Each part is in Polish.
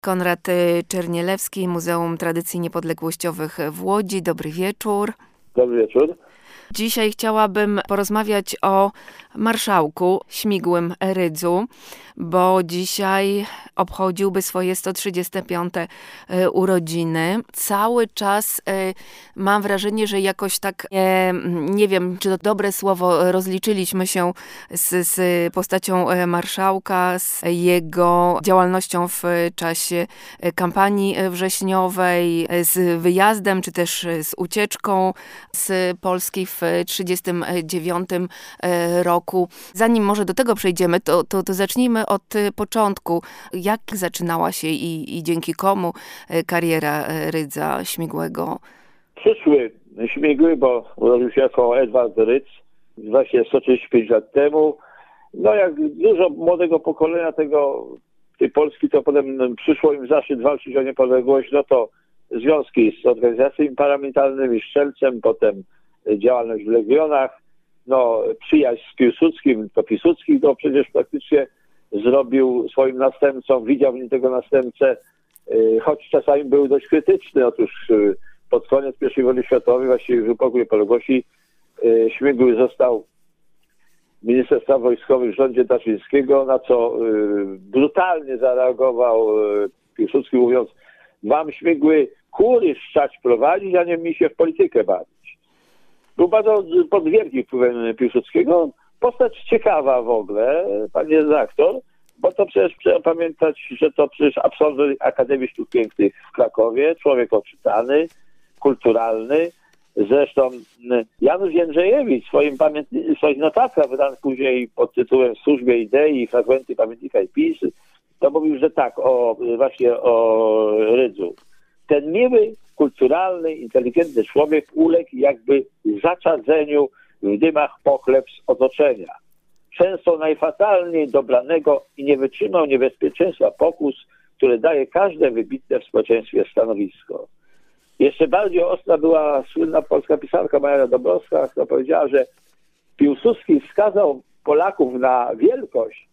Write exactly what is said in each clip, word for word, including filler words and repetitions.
Konrad Czernielewski, Muzeum Tradycji Niepodległościowych w Łodzi. Dobry wieczór. Dobry wieczór. Dzisiaj chciałabym porozmawiać o marszałku Śmigłym Rydzu, bo dzisiaj obchodziłby swoje sto trzydzieste piąte urodziny. Cały czas mam wrażenie, że jakoś tak, nie, nie wiem, czy to dobre słowo, rozliczyliśmy się z, z postacią marszałka, z jego działalnością w czasie kampanii wrześniowej, z wyjazdem, czy też z ucieczką z Polski w trzydziestym dziewiątym roku. Zanim może do tego przejdziemy, to, to, to zacznijmy od początku. Jak zaczynała się i, i dzięki komu kariera Rydza Śmigłego? Przyszły Śmigły, bo urodził się jako Edward Rydz właśnie sto trzydzieści pięć lat temu. No jak dużo młodego pokolenia tego, tej Polski, to potem przyszło im zaszczyt walczyć o niepodległość, no to związki z organizacjami paramilitarnymi, Strzelcem, potem działalność w Legionach, no przyjaźń z Piłsudskim, to Piłsudski to przecież praktycznie zrobił swoim następcą, widział w nim tego następcę, choć czasami był dość krytyczny. Otóż pod koniec pierwszej wojny światowej, właściwie w epoku niepodległości, Śmigły został ministrem spraw wojskowych w rządzie Daszyńskiego, na co brutalnie zareagował Piłsudski, mówiąc: wam, Śmigły, kury szczać prowadzić, a nie mi się w politykę bawić. Był bardzo pod wielkim wpływem Piłsudskiego. Postać ciekawa w ogóle, panie redaktor, bo to przecież trzeba pamiętać, że to przecież absolwent Akademii Sztuk Pięknych w Krakowie, człowiek oczytany, kulturalny. Zresztą Janusz Jędrzejewicz w swoim pamiętni- swoich notatkach wydanych później pod tytułem W służbie idei i fragmenty pamiętnika i PiS, to mówił, że tak, o, właśnie o Rydzu. Ten miły, kulturalny, inteligentny człowiek uległ jakby zaczadzeniu w dymach pochlebstw otoczenia. Często najfatalniej dobranego i nie wytrzymał niebezpieczeństwa pokus, które daje każde wybitne w społeczeństwie stanowisko. Jeszcze bardziej ostra była słynna polska pisarka Maria Dąbrowska, która powiedziała, że Piłsudski wskazał Polaków na wielkość,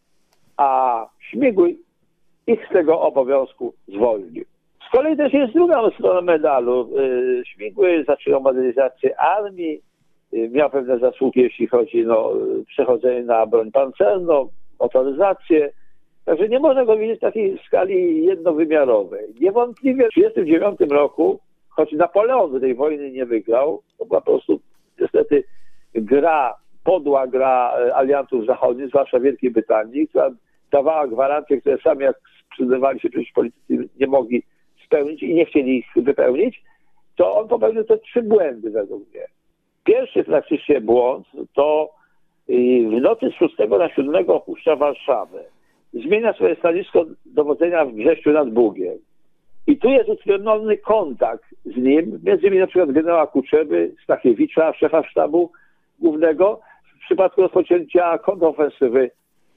a Śmigły ich z tego obowiązku zwolnił. Z kolei też jest druga strona medalu. Śmigły zaczął modernizację armii, miał pewne zasługi, jeśli chodzi o no, przechodzenie na broń pancerną, motoryzację. Także nie można go widzieć w takiej skali jednowymiarowej. Niewątpliwie w tysiąc dziewięćset trzydziestym dziewiątym roku, choć Napoleon tej wojny nie wygrał, to była po prostu niestety gra, podła gra aliantów zachodnich, zwłaszcza Wielkiej Brytanii, która dawała gwarancje, które sami, jak przydawali się przecież politycy, nie mogli spełnić i nie chcieli ich wypełnić, to on popełnił te trzy błędy według mnie. Pierwszy praktycznie błąd to w nocy z szóstego na siódmego opuszcza Warszawę. Zmienia swoje stanowisko dowodzenia w Brześciu nad Bugiem. I tu jest utworzony kontakt z nim, między innymi na przykład generała Kuczeby, Stachiewicza, szefa sztabu głównego, w przypadku rozpoczęcia kontrofensywy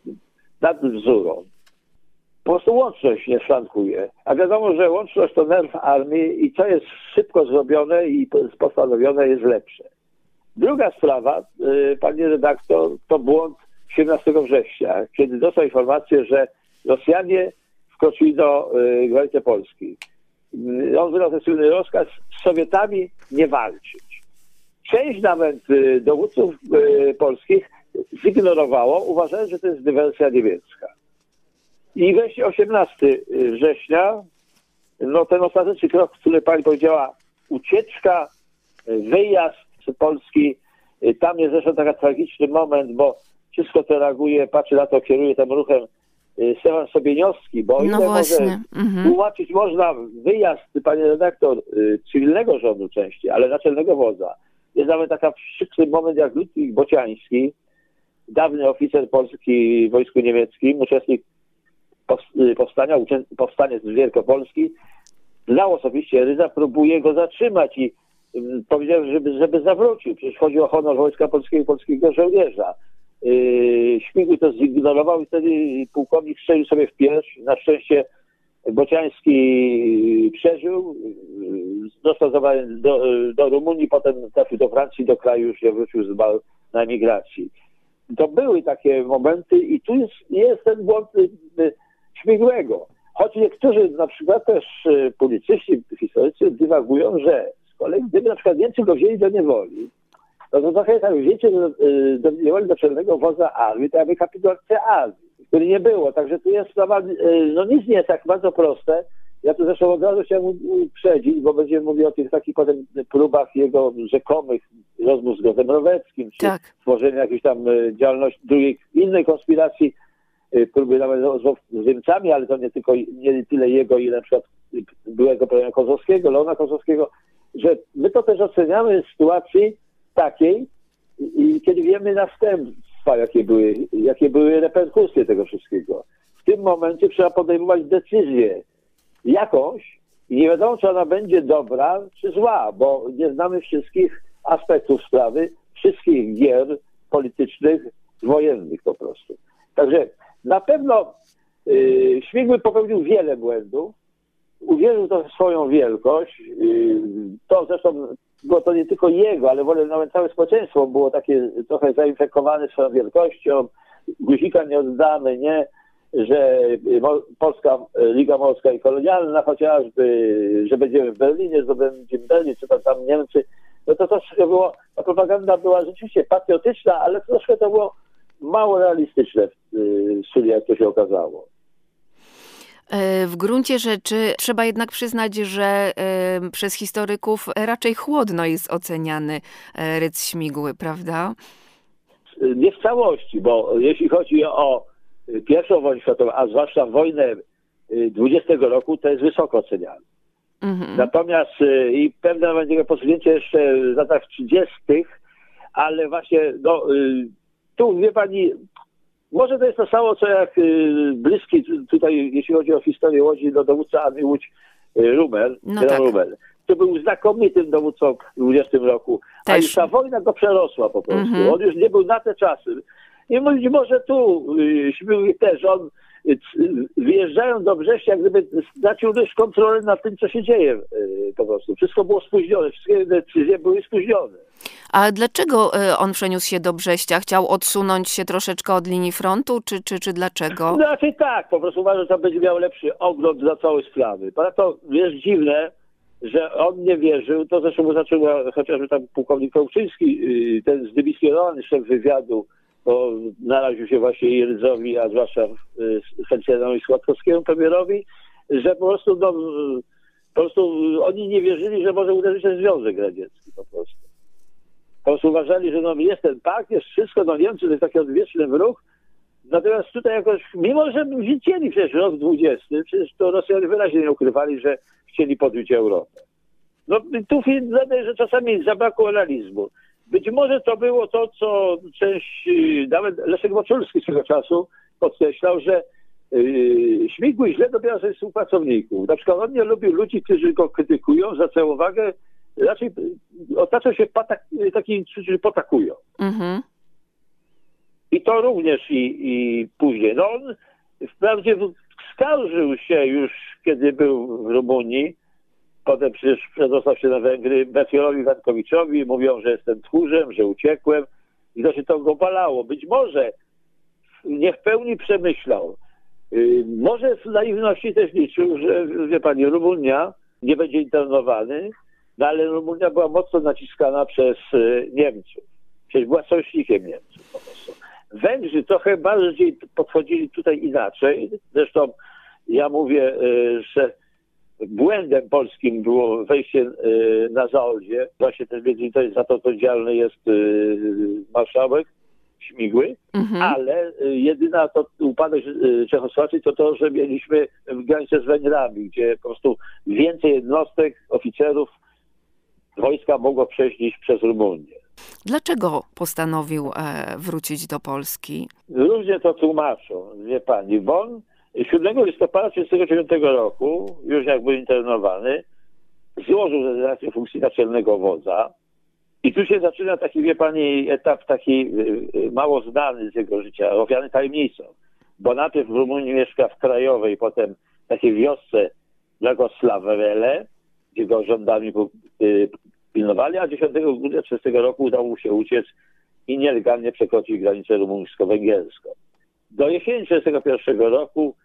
nad Bzurą. Po prostu łączność nie szwankuje. A wiadomo, że łączność to nerw armii i co jest szybko zrobione i postanowione, jest lepsze. Druga sprawa, panie redaktor, to błąd siedemnastego września, kiedy dostał informację, że Rosjanie wkroczyli do granicy Polski. On wydał ten słynny rozkaz z Sowietami nie walczyć. Część nawet dowódców polskich zignorowało, uważając, że to jest dywersja niemiecka. I wreszcie osiemnastego września, no ten ostateczny krok, który pani powiedziała, ucieczka, wyjazd z Polski, tam jest zresztą taki tragiczny moment, bo wszystko to reaguje, patrzy na to, kieruje tym ruchem Stefan Sobieniowski, bo o ile no może mhm. tłumaczyć można wyjazd, panie redaktor, cywilnego rządu częściej, ale naczelnego wodza. Jest nawet taka przykry moment jak Ludwik Bociański, dawny oficer polski w wojsku niemieckim, uczestnik powstania, powstanie z Wielkopolski, znał osobiście Rydza, próbuje go zatrzymać i um, powiedział, żeby, żeby zawrócił. Przecież chodzi o honor Wojska Polskiego i polskiego żołnierza. Yy, Śmigły to zignorował i wtedy pułkownik strzelił sobie w pierś. Na szczęście Bociański przeżył, został zabrany do, do Rumunii, potem trafił do Francji, do kraju już nie wrócił, zmarł na emigracji. To były takie momenty i tu jest, jest ten błąd Śmigłego. choć niektórzy na przykład też publicyści, historycy dywagują, że z kolei gdyby na przykład Niemcy go wzięli do niewoli, no to trochę tak wzięcie do, do niewoli do czarnego wodza armii, to jakby kapitulacja armii, której nie było. Także tu jest sprawa, no nic nie jest tak bardzo proste. Ja tu zresztą od razu chciałem uprzedzić, bo będziemy mówili o tych takich potem próbach jego rzekomych rozmów z Gozem Roweckim, czy tak. stworzenia jakiejś tam działalności, drugiej, innej konspiracji, próby nawet z Niemcami, ale to nie tylko, nie tyle jego, ile na przykład byłego premiera Kozłowskiego, Leona Kozłowskiego, że my to też oceniamy w sytuacji takiej, i kiedy wiemy następstwa, jakie były, jakie były reperkusje tego wszystkiego. W tym momencie trzeba podejmować decyzję jakąś i nie wiadomo, czy ona będzie dobra, czy zła, bo nie znamy wszystkich aspektów sprawy, wszystkich gier politycznych, wojennych po prostu. Także na pewno yy, Śmigły popełnił wiele błędów, uwierzył to w swoją wielkość, yy, to zresztą było to nie tylko jego, ale wolę nawet całe społeczeństwo było takie trochę zainfekowane swoją wielkością, guzika nie oddamy, nie, że Polska Liga Morska i Kolonialna chociażby, że będziemy w Berlinie, zdobędziemy Berlin, czy tam, tam Niemcy, no to troszkę było, ta propaganda była rzeczywiście patriotyczna, ale troszkę to było mało realistyczne w sumie, jak to się okazało. W gruncie rzeczy trzeba jednak przyznać, że przez historyków raczej chłodno jest oceniany Rydz Śmigły, prawda? Nie w całości, bo jeśli chodzi o pierwszą wojnę światową, a zwłaszcza wojnę dwudziestego roku, to jest wysoko oceniany. Mhm. Natomiast i pewne będzie posunięcie jeszcze w latach trzydziestych, ale właśnie no, tu wie pani, może to jest to samo, co jak bliski tutaj, jeśli chodzi o historię Łodzi, do dowódca Armii Łódź Rumel, no tak. Rumel. To był znakomitym dowódcą w dwudziestym roku, też. A już ta wojna go przerosła po prostu. Mhm. On już nie był na te czasy. I być może tu Śmigły też, on wyjeżdżając do Brześcia, jak gdyby stracił też kontrolę nad tym, co się dzieje po prostu. Wszystko było spóźnione, wszystkie decyzje były spóźnione. A dlaczego on przeniósł się do Brześcia? Chciał odsunąć się troszeczkę od linii frontu, czy, czy, czy dlaczego? Znaczy tak, po prostu uważam, że to będzie miał lepszy ogląd dla całej sprawy. Ponadto jest dziwne, że on nie wierzył, to zresztą mu zaczął chociażby tam pułkownik Kołczyński, ten zdymiskierowany szef wywiadu, bo naraził się właśnie i Rydzowi, a zwłaszcza Fencjanowi Składkowskiemu premierowi, że po prostu, no, po prostu oni nie wierzyli, że może uderzyć ten Związek Radziecki po prostu. Po prostu uważali, że no, jest ten pakt, jest wszystko, no Niemcy to jest taki odwieczny wróg. Natomiast tutaj jakoś, mimo że widzieli przecież rok dwudziesty, przecież to Rosjanie wyraźnie nie ukrywali, że chcieli podbić Europę. No tu wydaje, że czasami zabrakło realizmu. Być może to było to, co część, nawet Leszek Moczulski swego czasu podkreślał, że yy, Śmigły źle dobiera sobie współpracowników. Na przykład on nie lubił ludzi, którzy go krytykują, zwracają uwagę, raczej otaczał się patak, takimi, którzy potakują. Mhm. I to również i, i później. No on wprawdzie skarżył się już, kiedy był w Rumunii, potem przecież przedostał się na Węgry Mefiorowi Wankowiczowi, mówią, że jestem tchórzem, że uciekłem i to się to go balało. Być może nie w pełni przemyślał. Yy, może w naiwności też liczył, że wie pani, Rumunia nie będzie internowany, no ale Rumunia była mocno naciskana przez yy, Niemców. Przecież była sojusznikiem Niemców po prostu. Węgrzy trochę bardziej podchodzili tutaj inaczej. Zresztą ja mówię, yy, że błędem polskim było wejście na Zaolzie. Właśnie też między innymi za to odpowiedzialny jest marszałek Śmigły, mhm. ale jedyna to upadek Czechosłowacji to to, że mieliśmy granicę z Węgrami, gdzie po prostu więcej jednostek, oficerów wojska mogło przejść niż przez Rumunię. Dlaczego postanowił wrócić do Polski? Różnie to tłumaczą, wie pani, bo on siódmego listopada tysiąc dziewięćset trzydziestego dziewiątego roku, już jak był internowany, złożył rezygnację funkcji naczelnego wodza. I tu się zaczyna taki, wie pani, etap taki mało znany z jego życia, owiany tajemnicą. Bo najpierw w Rumunii mieszka w Krajowej, potem w takiej wiosce Dragoslavele, gdzie go żądami pilnowali, a dziesiątego grudnia tysiąc dziewięćset trzydziestego roku udało mu się uciec i nielegalnie przekroczyć granicę rumuńsko-węgierską. Do jesieni tysiąc dziewięćset trzydziestego pierwszego roku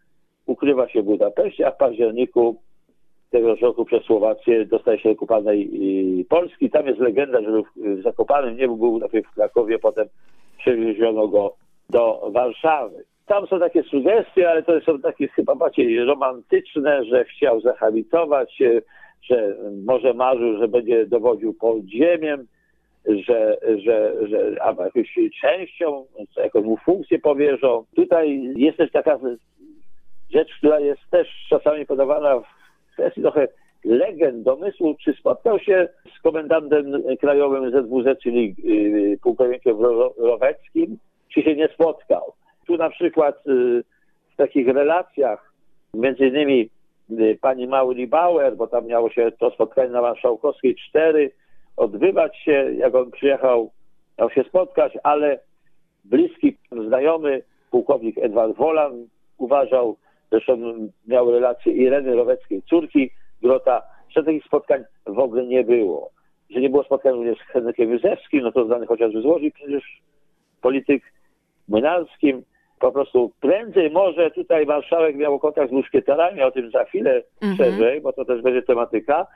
ukrywa się w Budapeszcie, a w październiku tego roku przez Słowację dostaje się do okupowanej Polski. Tam jest legenda, że w Zakopanem nie był najpierw w Krakowie, potem przewieziono go do Warszawy. Tam są takie sugestie, ale to są takie chyba bardziej romantyczne, że chciał zahabilitować, że może marzył, że będzie dowodził podziemiem, że, że, że albo jakąś częścią, jakąś mu funkcję powierzą. Tutaj jest też taka rzecz, która jest też czasami podawana w kwestii trochę legend, domysłu, czy spotkał się z komendantem krajowym Z W Z, czyli yy, pułkownikiem Roweckim, czy się nie spotkał. Tu na przykład yy, w takich relacjach, między innymi yy, pani Mauli Bauer, bo tam miało się to spotkanie na Marszałkowskiej cztery odbywać się, jak on przyjechał, miał się spotkać, ale bliski znajomy pułkownik Edward Wolan uważał, zresztą miał relację Ireny Roweckiej, córki Grota, że takich spotkań w ogóle nie było. Że nie było spotkań również z Henrykiem Józefskim, no to znany chociażby z Łodzi przecież polityk Młynarskim. Po prostu prędzej może tutaj marszałek miał kontakt z muszkieterami, o tym za chwilę mm-hmm. szerzej, bo to też będzie tematyka.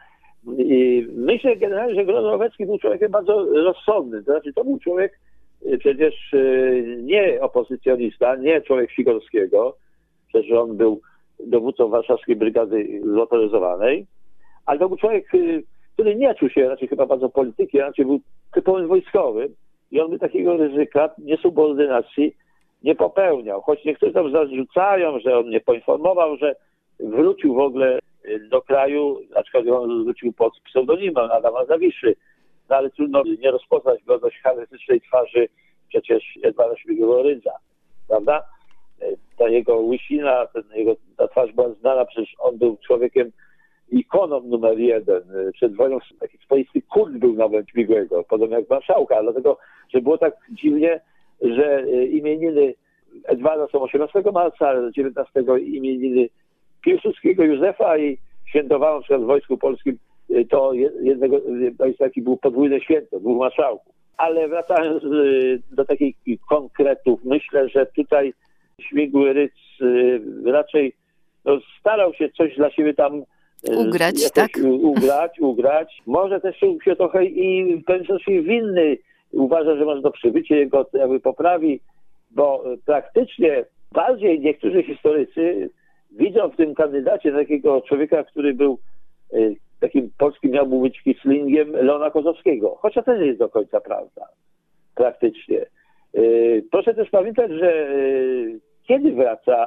I myślę generalnie, że Grot Rowecki był człowiekiem bardzo rozsądnym. To znaczy to był człowiek przecież nie opozycjonista, nie człowiek Sikorskiego, przecież on był dowódcą warszawskiej brygady zmotoryzowanej, ale to był człowiek, który nie czuł się raczej chyba bardzo politykiem, raczej był typowym wojskowym i on by takiego ryzyka niesubordynacji nie popełniał. Choć niektórzy tam zarzucają, że on nie poinformował, że wrócił w ogóle do kraju, aczkolwiek on wrócił pod pseudonimem Adama Zawiszy, no ale trudno nie rozpoznać go dość charakterystycznej twarzy przecież Edwarda Śmigłego-Rydza, prawda? Ta jego łysina, ten jego, ta twarz była znana, przecież on był człowiekiem, ikoną numer jeden. Przed wojną taki swoisty kult był nawet Śmigłego, podobnie jak marszałka, dlatego, że było tak dziwnie, że imieniny Edwarda są osiemnastego marca, dziewiętnastego imieniny Piłsudskiego Józefa i świętowano na przykład w Wojsku Polskim to jednego, to jest taki był podwójne święto, dwóch marszałków. Ale wracając do takich konkretów, myślę, że tutaj Śmigły Rydz raczej no, starał się coś dla siebie tam ugrać, tak? ugrać, ugrać. Może też czuł się trochę i w pewnym sensie winny. Uważa, że może to przybycie jego jakby poprawi, bo praktycznie bardziej niektórzy historycy widzą w tym kandydacie takiego człowieka, który był takim polskim, miał być kislingiem Leona Kozłowskiego. Chociaż to nie jest do końca prawda. Praktycznie. Proszę też pamiętać, że kiedy wraca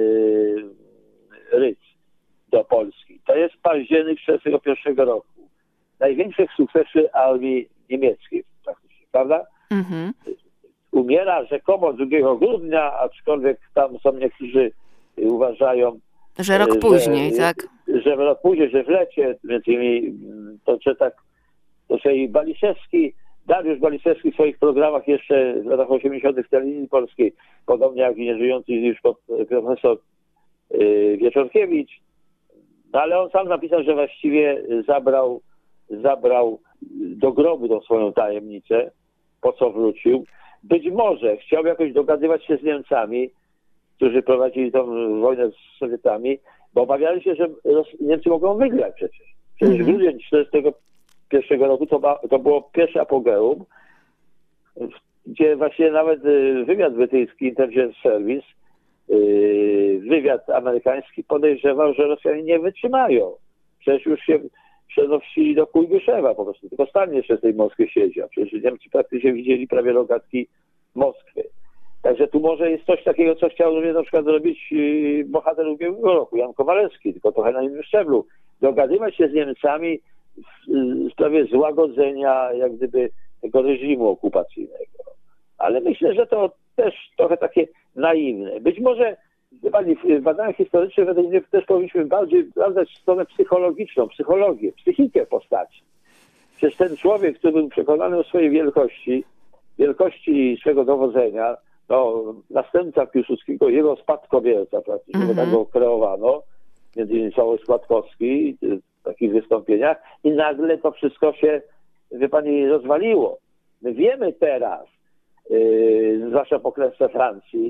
Rydz do Polski? To jest październik czterdziestego pierwszego roku. Największych sukcesy armii niemieckiej praktycznie, prawda? Mm-hmm. Umiera rzekomo drugiego grudnia, aczkolwiek tam są niektórzy uważają, że rok że, później, tak? Że rok później, że w lecie, między innymi to, że tak, to że i Baliszewski, Dariusz Baliszewski w swoich programach jeszcze w latach osiemdziesiątych w telewizji polskiej, podobnie jak i nieżyjący już profesor yy, Wieczorkiewicz, no ale on sam napisał, że właściwie zabrał, zabrał do grobu tą swoją tajemnicę, po co wrócił. Być może chciał jakoś dogadywać się z Niemcami, którzy prowadzili tą wojnę z Sowietami, bo obawiali się, że Niemcy mogą wygrać przecież. Przecież mm-hmm. grudzień czterdziestego pierwszego roku to, ba, to było pierwsze apogeum, gdzie właśnie nawet wywiad brytyjski, Intelligence Service, wywiad amerykański podejrzewał, że Rosjanie nie wytrzymają. Przecież już się przenowsili do Kujbyszewa po prostu. Tylko Stalin jeszcze w tej Moskwie siedział. Przecież Niemcy praktycznie widzieli prawie rogatki Moskwy. Także tu może jest coś takiego, co chciał również na przykład zrobić bohater ubiegłego roku, Jan Kowalewski, tylko trochę na innym szczeblu. Dogadywać się z Niemcami w sprawie złagodzenia jak gdyby tego reżimu okupacyjnego. Ale myślę, że to też trochę takie naiwne. Być może pani, w badaniach historycznych według mnie też powinniśmy bardziej sprawdzać stronę psychologiczną, psychologię, psychikę postaci. Przecież ten człowiek, który był przekonany o swojej wielkości, wielkości swego dowodzenia, no, następca Piłsudskiego, jego spadkobierca praktycznie, mm-hmm. bo tak go kreowano, między innymi Sławoj Składkowski w takich wystąpieniach i nagle to wszystko się, wie pani, rozwaliło. My wiemy teraz, yy, zwłaszcza po klęsce Francji,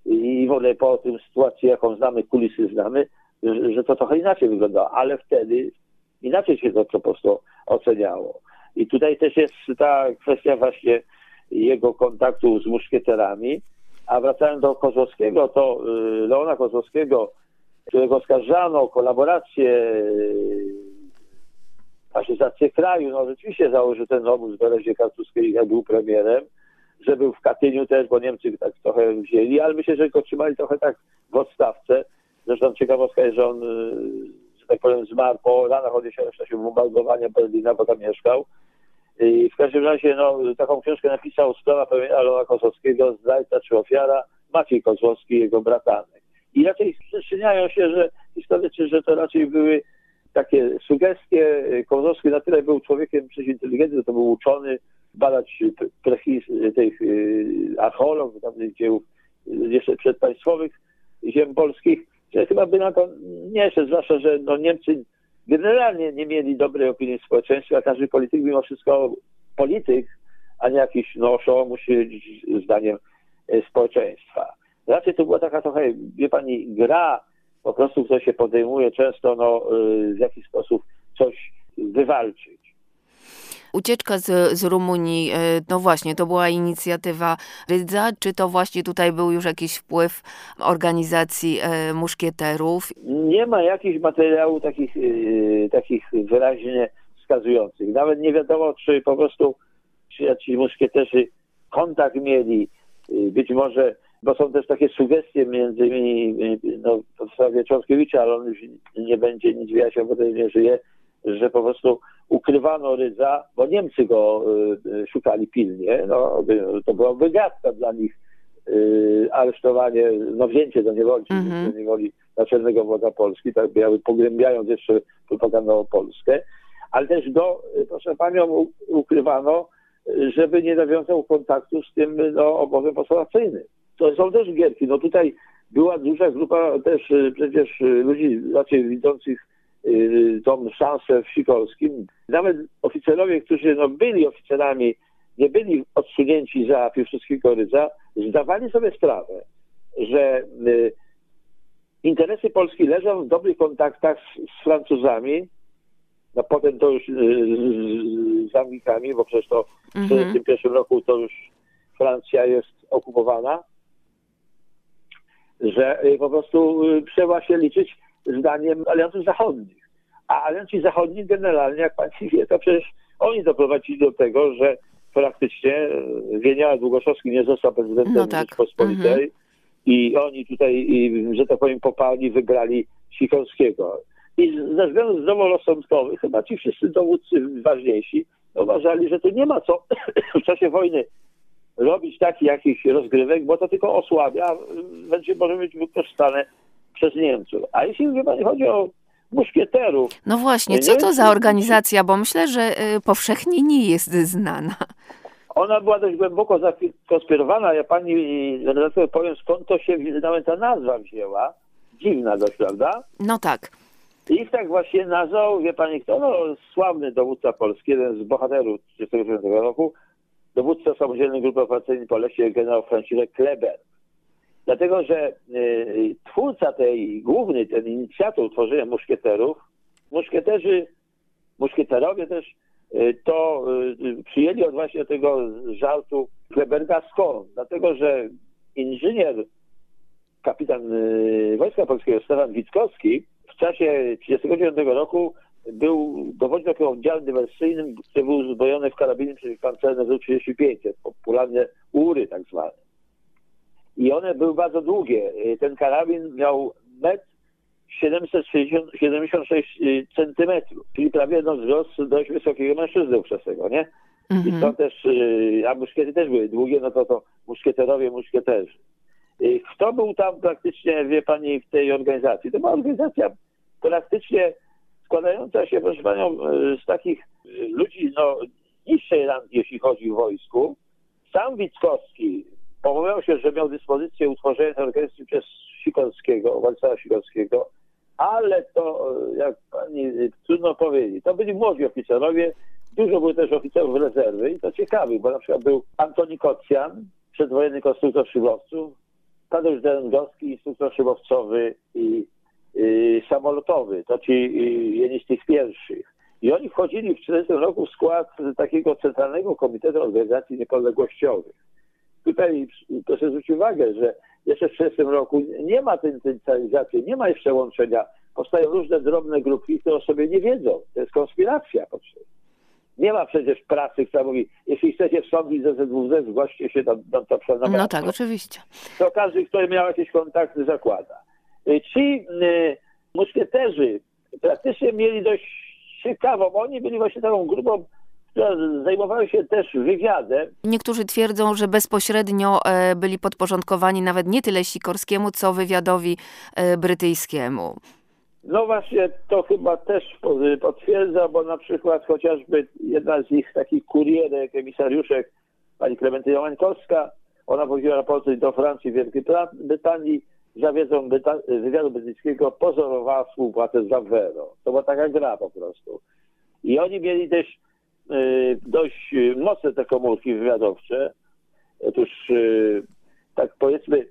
i w ogóle po tym sytuacji, jaką znamy, kulisy znamy, że to trochę inaczej wyglądało, ale wtedy inaczej się to po prostu oceniało. I tutaj też jest ta kwestia właśnie jego kontaktu z muszkieterami. A wracając do Kozłowskiego, to Leona Kozłowskiego, którego oskarżano o kolaborację, faszyzację kraju, no rzeczywiście założył ten obóz w Bereźnie Kartuskiej, jak był premierem, że był w Katyniu też, bo Niemcy tak trochę wzięli, ale myślę, że go trzymali trochę tak w odstawce. Zresztą ciekawostka jest, że on, że tak powiem, zmarł po ranach odniesionych w czasie bombardowania Berlina, bo tam mieszkał. I w każdym razie no, taką książkę napisał Sprawa premiera Leona Kozłowskiego, zdrajca czy ofiara, Maciej Kozłowski i jego bratanek. I raczej przyczyniają się, że historycy, że to raczej były takie sugestie. Kozłowski na tyle był człowiekiem przecież inteligentnym, to był uczony, badać prehis, tych archeologów, tamtych dzieł jeszcze przedpaństwowych ziem polskich, że chyba by na to nie szedł, zwłaszcza, że no, Niemcy generalnie nie mieli dobrej opinii w społeczeństwie, a każdy polityk mimo wszystko polityk, a nie jakiś no, oszołom musi być zdaniem społeczeństwa. Raczej to była taka trochę, wie pani, gra po prostu, która się podejmuje często no, w jakiś sposób coś wywalczyć. Ucieczka z, z Rumunii, no właśnie, to była inicjatywa Rydza, czy to właśnie tutaj był już jakiś wpływ organizacji muszkieterów? Nie ma jakichś materiałów takich, takich wyraźnie wskazujących. Nawet nie wiadomo, czy po prostu czy ci muszkieterzy kontakt mieli, być może, bo są też takie sugestie między innymi no, w sprawie Cząstkiewicza, ale on już nie będzie nic wyjaśniał, bo nie żyje, że po prostu ukrywano Rydza, bo Niemcy go y, szukali pilnie. No, to była wygadka dla nich, y, aresztowanie, no wzięcie do niewoli, mm-hmm. do niewoli naczelnego wodza Polski, tak jakby pogłębiając jeszcze propagandę o Polskę, ale też go, proszę panią, ukrywano, żeby nie nawiązał kontaktu z tym no, obozem postulacyjnym. To są też gierki. No tutaj była duża grupa też przecież ludzi raczej widzących tą szansę w Sikorskim. Nawet oficerowie, którzy no, byli oficerami, nie byli odsunięci za Piłsudskiego Rydza, zdawali sobie sprawę, że y, interesy Polski leżą w dobrych kontaktach z, z Francuzami, no potem to już y, z, z Anglikami, bo przecież to w tysiąc dziewięćset czterdziestym pierwszym roku to już Francja jest okupowana, że y, po prostu y, trzeba się liczyć zdaniem aliansów zachodnich. A alianci zachodni generalnie, jak pani wie, to przecież oni doprowadzili do tego, że praktycznie Wieniawa Długoszowski nie został prezydentem no tak. Rzeczypospolitej mhm. i oni tutaj, i, że tak powiem, poparli, wygrali Sikorskiego. I ze względów zdroworozsądkowych chyba ci wszyscy dowódcy ważniejsi uważali, że tu nie ma co w czasie wojny robić takich jakichś rozgrywek, bo to tylko osłabia, a będzie może być wykorzystane przez Niemców. A jeśli wie pani, chodzi o muszkieterów... No właśnie, co to za organizacja? Bo myślę, że powszechnie nie jest znana. Ona była dość głęboko zakonspirowana. Ja pani redaktor powiem, skąd to się nawet ta nazwa wzięła. Dziwna dość, prawda? No tak. Ich tak właśnie nazwał, wie pani kto? No, sławny dowódca polski, jeden z bohaterów tysiąc dziewięćset trzydziestego dziewiątego roku, dowódca samodzielnej grupy operacyjnej po lesie, generał Franciszek Kleber. Dlatego, że y, twórca tej, główny, ten inicjator tworzenia muszkieterów, muszkieterzy, muszkieterowie też y, to y, przyjęli od właśnie tego żartu Kleberga skąd? Dlatego, że inżynier, kapitan y, Wojska Polskiego Stefan Witkowski w czasie tysiąc dziewięćset trzydziestego dziewiątego roku był dowodził takim oddziałem dywersyjnym, który był uzbrojony w karabiny przeciwpancerne Z U trzydzieści pięć, popularnie ury tak zwane. I one były bardzo długie. Ten karabin miał metr siedemset siedemdziesiąt sześć centymetrów, czyli prawie no, wzrost dość wysokiego mężczyzny ówczesnego, nie? Mm-hmm. I to też, a muszkiety też były długie, no to to muszkieterowie, muszkieterzy. Kto był tam praktycznie, wie pani, w tej organizacji? To była organizacja praktycznie składająca się, proszę panią, z takich ludzi, no, niższej rangi, jeśli chodzi o wojsku. Sam Witkowski powoływał się, że miał dyspozycję utworzenia tej organizacji przez Sikorskiego, Władysława Sikorskiego, ale to, jak pani, trudno powiedzieć, to byli młodzi oficerowie, dużo było też oficerów rezerwy i to ciekawe, bo na przykład był Antoni Kocjan, przedwojenny konstruktor szybowców, Tadeusz Dęgowski, instruktor szybowcowy i y, samolotowy, to ci y, jedni z tych pierwszych. I oni wchodzili w tysiąc dziewięćset czterdziestym roku w skład takiego Centralnego Komitetu Organizacji Niepodległościowych. Tutaj proszę zwrócić uwagę, że jeszcze w tysiąc dziewięćset trzydziestym roku nie ma tej centralizacji, nie ma jeszcze łączenia. Powstają różne drobne grupki, które o sobie nie wiedzą. To jest konspiracja. Nie ma przecież pracy, która mówi, jeśli chcecie wstąpić ze Z W Z, zgłoście się do, do, do, do No tak, oczywiście. To każdy, kto miał jakieś kontakty, zakłada. Ci y, muszkieterzy praktycznie mieli dość ciekawą, oni byli właśnie taką grupą, która zajmowała się też wywiadem. Niektórzy twierdzą, że bezpośrednio byli podporządkowani nawet nie tyle Sikorskiemu, co wywiadowi brytyjskiemu. No właśnie, to chyba też potwierdza, bo na przykład chociażby jedna z ich takich kurierek, emisariuszek, pani Klementyna Łańkowska, ona powiedziała raporty do Francji i Wielkiej Brytanii, za wiedzą wywiadu brytyjskiego pozorowała współpracę z Zavero. To była taka gra po prostu. I oni mieli też y, dość mocne te komórki wywiadowcze. Otóż, y, tak powiedzmy,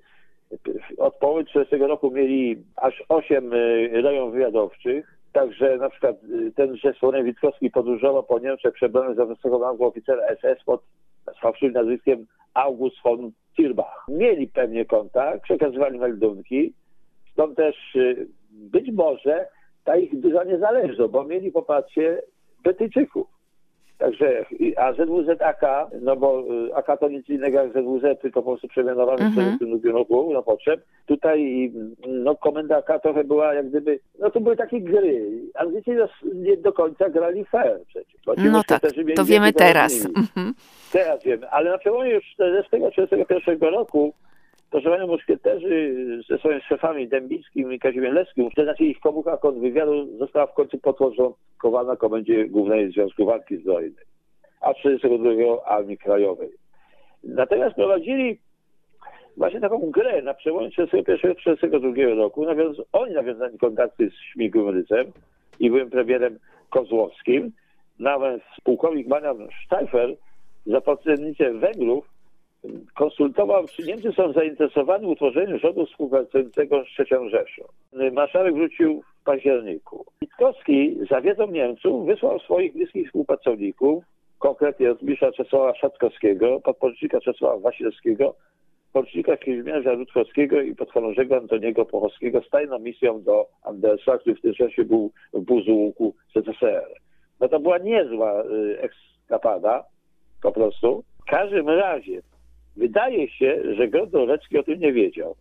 od połowy tysiąc dziewięćset czterdziestego roku mieli aż osiem y, rejonów wywiadowczych. Także na przykład y, ten Rzesłonek Witkowski podróżował po Niemczech przebrany za wysokorannego oficera S S pod fałszywym nazwiskiem August von Tirbach. Mieli pewnie kontakt, przekazywali meldunki, stąd też y, być może ta ich duża niezależność, bo mieli poparcie Brytyjczyków. Także, a Z W Z A K, no bo A K to nic innego jak Z W Z, tylko po prostu przemianowany w tysiąc dziewięćset czterdziestym roku na potrzeb. Tutaj no komenda A K trochę była jak gdyby, no to były takie gry. Anglicy nie do końca grali fair przecież. No tak, to wiemy teraz. Mhm. Teraz wiemy, ale na przełomie już czterdziestego czterdziestego pierwszego roku proszę panią, muszkieterzy ze swoimi szefami Dębickim i Kazimierzem Leskim, to znaczy ich komórka kontrwywiadu została w końcu podporządkowana Komendzie Głównej Związku Walki Zbrojnej, a trzydziestego drugiego Armii Krajowej. Natomiast prowadzili właśnie taką grę na przełomie trzydziestego pierwszego trzydziestego drugiego roku. Nawiąz, oni nawiązali kontakty z Śmigłym Rydzem i byłym premierem Kozłowskim. Nawet pułkownik Marian Steifer za pośrednictwem Węgrów konsultował, czy Niemcy są zainteresowani utworzeniem rządu współpracującego z trzecią Rzeszą. Marszałek wrócił w październiku. Witkowski za wiedzą Niemców wysłał swoich bliskich współpracowników, konkretnie odmisza Czesława Szatkowskiego, podporucznika Czesława Wasilewskiego, porucznika Kazimierza Rutkowskiego i podchorążego Antoniego Pochowskiego z tajną misją do Andersa, który w tym czasie był w Buzułku Z S S R. No to była niezła y, ekskapada, po prostu. W każdym razie wydaje się, że Grodno-Orecki o tym nie wiedział,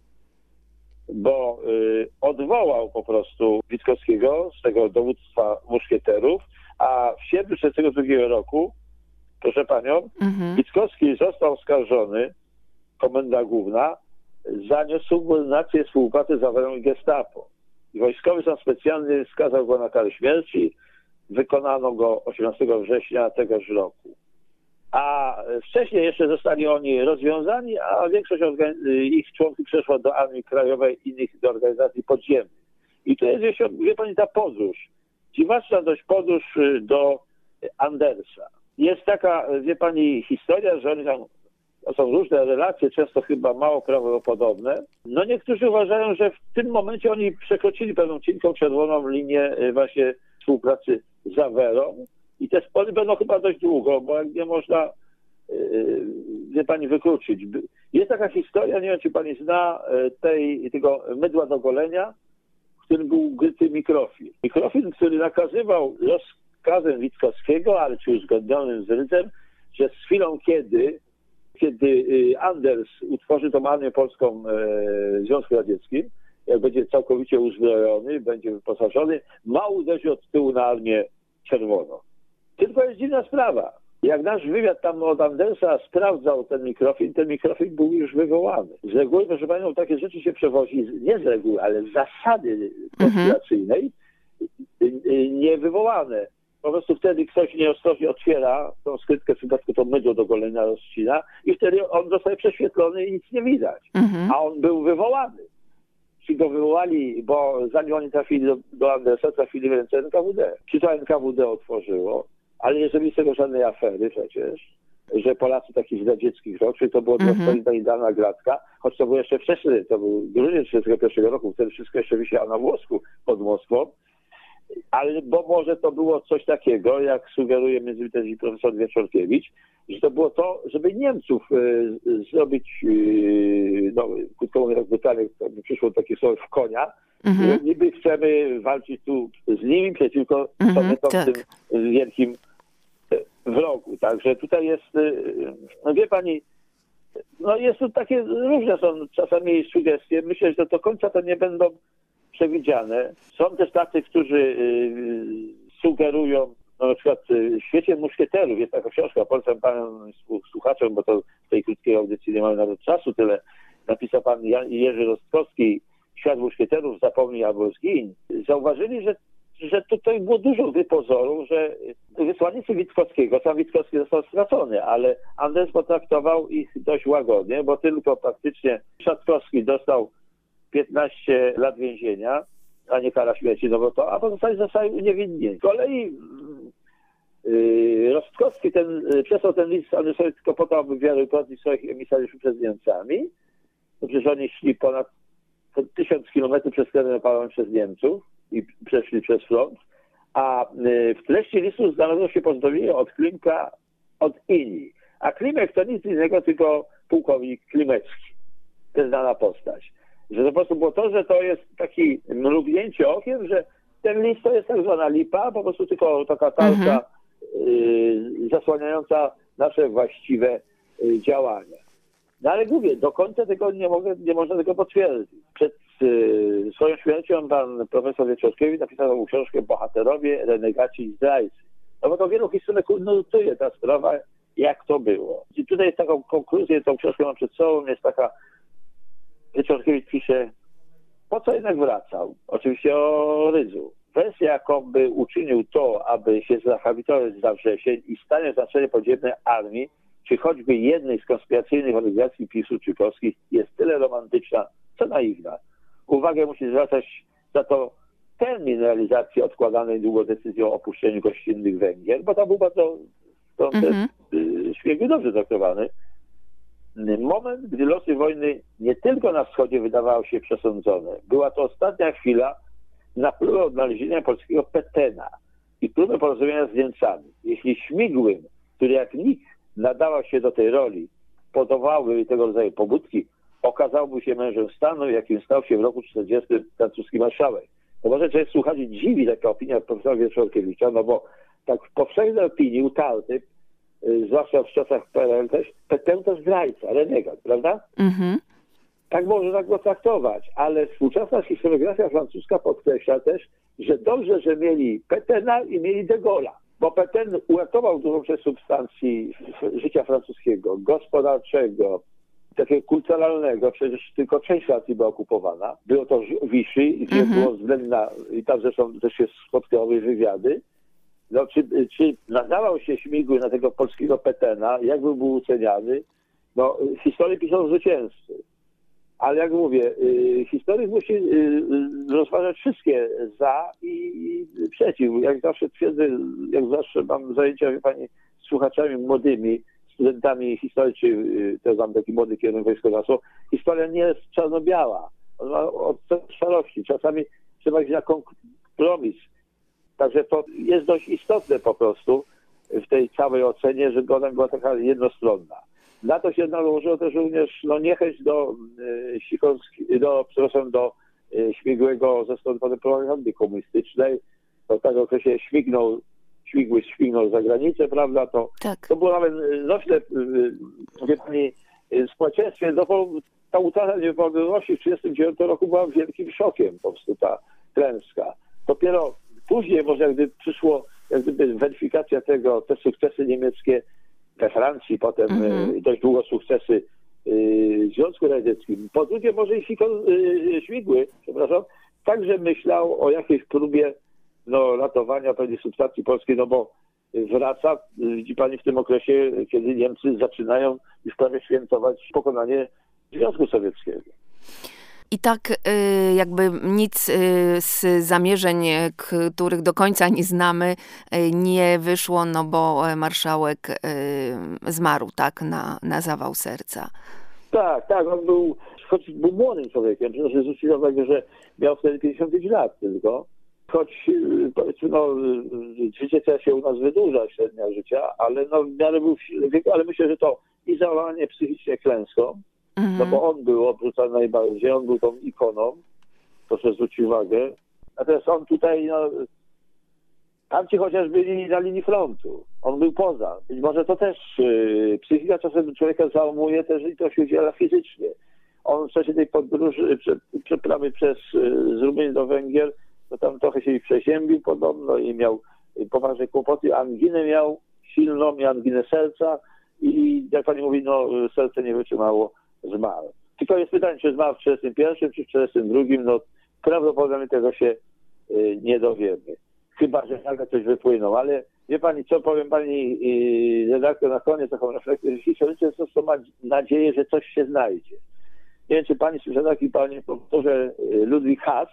bo y, odwołał po prostu Witkowskiego z tego dowództwa muszkieterów, a w sierpniu tysiąc dziewięćset trzydziestego drugiego roku, proszę panią, mhm. Witkowski został oskarżony, komenda główna, za niesubordynację współpracy z Zawerą i Gestapo. I wojskowy sąd specjalny skazał go na karę śmierci, wykonano go osiemnastego września tegoż roku. A wcześniej jeszcze zostali oni rozwiązani, a większość ich członków przeszła do Armii Krajowej i innych do organizacji podziemnych. I tu jest, jeszcze, wie pani, ta podróż. Dziwaczna dość podróż do Andersa. Jest taka, wie pani, historia, że oni tam, to są różne relacje, często chyba mało prawdopodobne. No niektórzy uważają, że w tym momencie oni przekroczyli pewną cienką, czerwoną linię właśnie współpracy z Zawerą. I te spory będą chyba dość długo, bo jak nie można, yy, wie pani, wykluczyć. Jest taka historia, nie wiem, czy pani zna, tej, tego mydła do golenia, w którym był ukryty mikrofilm. Mikrofilm, który nakazywał rozkazem Witkowskiego, ale czy uzgodnionym z Rydzem, że z chwilą, kiedy, kiedy Anders utworzy tą armię polską w Związku Radzieckim, jak będzie całkowicie uzbrojony, będzie wyposażony, ma uderzyć od tyłu na armię czerwoną. Tylko jest dziwna sprawa. Jak nasz wywiad tam od Andersa sprawdzał ten mikrofilm, ten mikrofilm był już wywołany. Z reguły, proszę panią, takie rzeczy się przewozi, nie z reguły, ale z zasady konspiracyjnej, mhm. nie wywołane. Po prostu wtedy ktoś nieostrożnie otwiera tą skrytkę, w przypadku to mydło do golenia rozcina i wtedy on zostaje prześwietlony i nic nie widać. Mhm. A on był wywołany. Ci go wywołali, bo zanim oni trafili do, do Andersa, trafili w ręce N K W D. Czy to N K W D otworzyło? Ale nie zrobili z tego żadnej afery przecież. że Polacy takich radzieckich rok, czyli to była mm-hmm. ta idealna gratka, choć to było jeszcze wcześniej, to był grudzień trzydziestego pierwszego roku, wtedy wszystko jeszcze wisiało na włosku pod Moskwą, ale bo może to było coś takiego, jak sugeruje między innymi też profesor Wieczorkiewicz, że to było to, żeby Niemców y, zrobić, y, no, krótko mówiąc, jak Wytalek, przyszło takie słowo w konia, mm-hmm. niby chcemy walczyć tu z nimi przeciwko mm-hmm, Sowietom, tak. tym wielkim wrogu. Także tutaj jest, no wie pani, no jest tu takie, różne są czasami sugestie. Myślę, że do końca to nie będą przewidziane. Są też tacy, którzy sugerują, no na przykład w świecie muszkieterów, jest taka książka, polecam panom słuchaczom, bo to w tej krótkiej audycji nie mamy nawet czasu tyle, napisał pan Jerzy Rostkowski, Świat muszkieterów, zapomnij albo zgiń. Zauważyli, że że tutaj było dużo wypozorów, że wysłannicy Witkowskiego, sam Witkowski został stracony, ale Anders potraktował ich dość łagodnie, bo tylko praktycznie Trzaskowski dostał piętnaście lat więzienia, a nie kara śmierci, no bo to, a pozostali zostali uniewinnieni. Z kolei yy, Rostkowski ten, przesłał ten list Andersowi tylko po to, aby wiarygodnić swoich emisariuszy przed Niemcami. No przecież oni szli ponad tysiąc kilometrów przez teren opalony przez Niemców i przeszli przez front, a w treści listu znalazło się pozdrowienie od Klimka od Inii. A Klimek to nic innego, tylko pułkownik Klimecki. To jest znana postać. Że to po prostu było to, że to jest taki mrugnięcie okiem, że ten list to jest tak zwana lipa, po prostu tylko taka tarcza mm-hmm. y, zasłaniająca nasze właściwe y, działania. No ale mówię, do końca tego nie mogę, nie można tego potwierdzić. Przed y, swoją śmiercią pan profesor Wieczorkiewicz napisał książkę Bohaterowie, renegaci i zdrajcy. No bo to wielu historyków nurtuje ta sprawa, jak to było. I tutaj taką konkluzję, tą książkę mam przed sobą, jest taka, Wieczorkiewicz pisze, po co jednak wracał? Oczywiście o Rydzu. Wersja, jakoby uczynił to, aby się zrehabilitować za wrzesień i stanie w znaczeniu podziemnej armii, czy choćby jednej z konspiracyjnych organizacji PiSu czy polskich, jest tyle romantyczna, co naiwna. Uwagę musi zwracać za to termin realizacji odkładanej długo decyzji o opuszczeniu gościnnych Węgier, bo to był bardzo mm-hmm. Szpiegły dobrze traktowany. Moment, gdy losy wojny nie tylko na wschodzie wydawały się przesądzone. Była to ostatnia chwila na próbę odnalezienia polskiego Petena i próbę porozumienia z Niemcami. Jeśli Śmigłym, który jak nikt nadawał się do tej roli, podawały tego rodzaju pobudki, okazałby się mężem stanu, jakim stał się w roku czterdziestym francuski marszałek. To może część słuchaczy dziwi taka opinia profesora Wieczorkiewicza, no bo tak w powszechnej opinii utarty, yy, zwłaszcza w czasach P R L też, Petain to zdrajca, renegat, prawda? Mhm. Tak można go traktować, ale współczesna historiografia francuska podkreśla też, że dobrze, że mieli Peteina i mieli de Gaulle'a. Bo Petain uratował dużą część substancji życia francuskiego, gospodarczego, takiego kulturalnego, przecież tylko część Francji była okupowana. Było to Vichy, gdzie mm-hmm. było względna, i tam zresztą też się spotkały wywiady. No, czy, czy nadawał się Śmigły na tego polskiego Peteina, jakby był oceniany? No, historię piszą zwycięzcy. Ale jak mówię, y, historyk musi y, y, rozważać wszystkie za i, i przeciw. Jak zawsze twierdzę, jak zawsze mam zajęcia, wie pani, z słuchaczami młodymi, studentami historii, czy y, też mam taki młody kierunek wojskowactwa, historia nie jest czarno-biała. Ona ma od szarości. Czasami trzeba iść na kompromis. Także to jest dość istotne po prostu w tej całej ocenie, że ona była taka jednostronna. Na to się nałożyło też również no, niechęć do e, do, przepraszam, do e, Śmigłego ze strony propagandy komunistycznej. To w takim okresie śmignął, Śmigły śmignął za granicę, prawda? To, tak. to było nawet nośne, e, wie pani, w społeczeństwie, no, ta utrata niepodległości w tysiąc dziewięćset trzydziestym dziewiątym roku była wielkim szokiem, po prostu ta klęska. Dopiero później, może jak gdyby przyszło, jak gdyby weryfikacja tego, te sukcesy niemieckie we Francji, potem mm-hmm. dość długo sukcesy y, w Związku Radzieckim. Po drugie, może i y, Śmigły, przepraszam, także myślał o jakiejś próbie no, ratowania pewnej substancji polskiej, no bo wraca, widzi pani, w tym okresie, kiedy Niemcy zaczynają już prawie świętować pokonanie Związku Sowieckiego. I tak y, jakby nic y, z zamierzeń, których do końca nie znamy, y, nie wyszło, no bo marszałek y, zmarł, tak, na, na zawał serca. Tak, tak, on był, choć był młodym człowiekiem, proszę zwrócić uwagę, że miał wtedy pięćdziesiąt pięć lat tylko, choć powiedzmy, no, życie teraz się u nas wydłuża, średnia życia, ale no w miarę był w sile wieku, ale myślę, że to i załamanie psychicznie klęską, mhm. no bo on był obrzucany najbardziej, on był tą ikoną, proszę zwrócić uwagę, natomiast on tutaj, no, tamci chociaż byli na linii frontu, on był poza. Być może to też yy, psychika czasem człowieka załamuje też i to się udziela fizycznie. On w czasie tej podróży, prze, przeprawy przez yy, z Rumunii do Węgier, to tam trochę się przeziębił podobno i miał poważne kłopoty. Anginę miał silną, miał anginę serca i jak pani mówi, no serce nie wytrzymało, zmarł. Tylko jest pytanie, czy zmarł w czterdziestym pierwszym czy w czterdziestym drugim, no prawdopodobnie tego się yy, nie dowiemy. Chyba że nagle coś wypłynął, ale wie pani co, powiem pani yy, redaktor na koniec taką refleksję, że historycznie to ma nadzieję, że coś się znajdzie. Nie wiem, czy pani słyszała taki panie profesorze Ludwik Haas,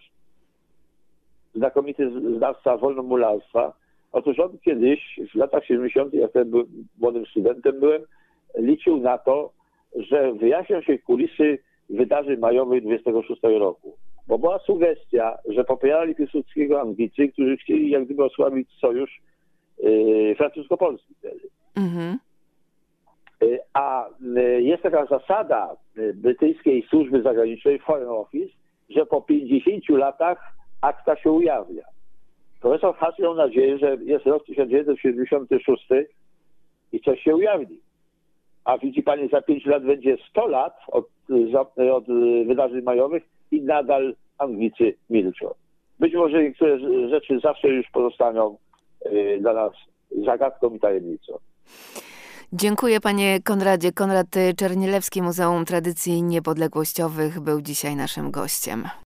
znakomity znawca wolnomularstwa. Otóż on kiedyś, w latach siedemdziesiątych, jak wtedy byłem, młodym studentem byłem, liczył na to, że wyjaśnią się kulisy wydarzeń majowych dwudziestego szóstego roku. Bo była sugestia, że popierali Piłsudskiego Anglicy, którzy chcieli jak gdyby osłabić sojusz yy, francusko-polski wtedy. Mm-hmm. Yy, a yy, jest taka zasada yy, brytyjskiej służby zagranicznej, Foreign Office, że po pięćdziesięciu latach akta się ujawnia. Profesor Haas miał nadzieję, że jest rok tysiąc dziewięćset siedemdziesiąty szósty i coś się ujawni. A widzi pani, za pięć lat będzie sto lat od, od wydarzeń majowych i nadal Anglicy milczą. Być może niektóre rzeczy zawsze już pozostaną y, dla nas zagadką i tajemnicą. Dziękuję panie Konradzie. Konrad Czernielewski, Muzeum Tradycji Niepodległościowych był dzisiaj naszym gościem.